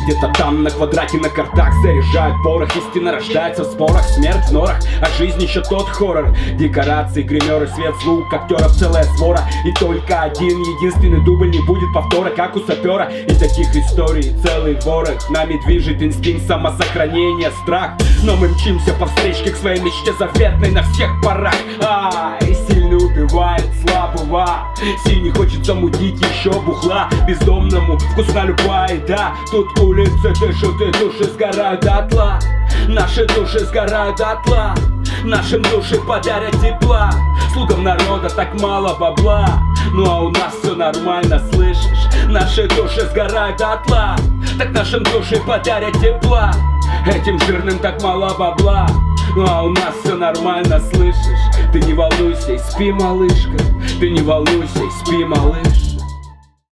Где-то там на квадрате на картах заряжают порох. Истина рождается в спорах, смерть в норах, а жизнь еще тот хоррор. Декорации, гримеры, свет, звук, актеров целая свора. И только один единственный дубль, не будет повтора, как у сапера. И таких историй целый ворох. Нами движет инстинкт самосохранения, страх. Но мы мчимся по встречке к своей мечте заветной на всех парах. Ай, сильный убивает слабого, синий хочет замутить еще бухла. Бездомному вкусна любая еда. Тут улицы дышат и души сгорают дотла. Наши души сгорают дотла. Нашим души подарят тепла. Слугам народа так мало бабла. Ну а у нас все нормально, слышишь? Наши души сгорают дотла. Так нашим души подарят тепла. Этим жирным так мало бабла. Ну а у нас все нормально, слышишь? Ты не волнуйся и спи, малышка. Ты не волнуйся и спи, малыш.